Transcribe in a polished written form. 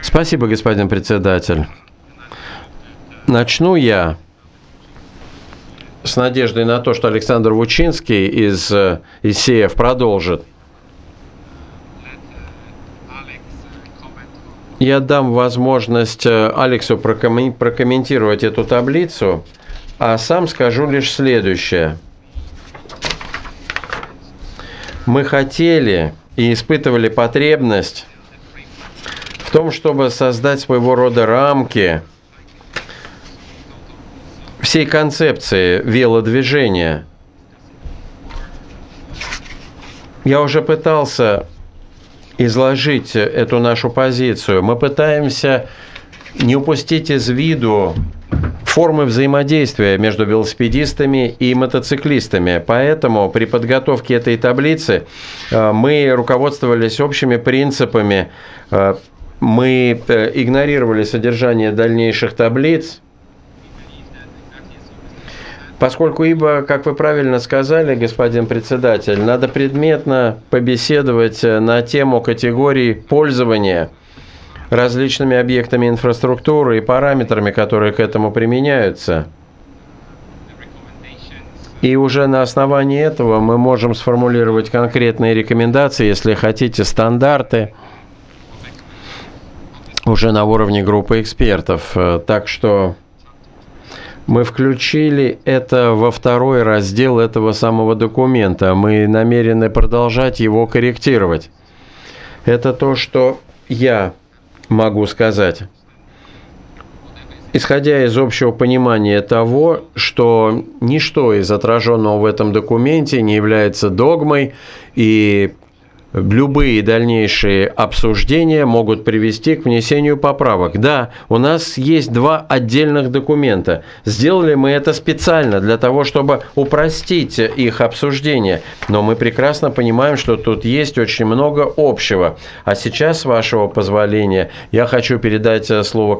Спасибо, господин председатель. Начну я с надеждой на то, что Александр Вучинский из ИСЕФ продолжит. Я дам возможность Алексу прокомментировать эту таблицу, а сам скажу лишь следующее. Мы хотели и испытывали потребность в том, чтобы создать своего рода рамки всей концепции велодвижения. Я уже пытался изложить эту нашу позицию. Мы пытаемся не упустить из виду формы взаимодействия между велосипедистами и мотоциклистами. Поэтому при подготовке этой таблицы мы руководствовались общими принципами. Мы игнорировали содержание дальнейших таблиц, поскольку, как вы правильно сказали, господин председатель, надо предметно побеседовать на тему категорий пользования различными объектами инфраструктуры и параметрами, которые к этому применяются. И уже на основании этого мы можем сформулировать конкретные рекомендации, если хотите, стандарты, уже на уровне группы экспертов. Так что мы включили это во второй раздел этого самого документа. Мы намерены продолжать его корректировать. Это то, что я могу сказать. Исходя из общего понимания того, что ничто из отраженного в этом документе не является догмой, и любые дальнейшие обсуждения могут привести к внесению поправок. Да, у нас есть два отдельных документа. Сделали мы это специально для того, чтобы упростить их обсуждение. Но мы прекрасно понимаем, что тут есть очень много общего. А сейчас, с вашего позволения, я хочу передать слово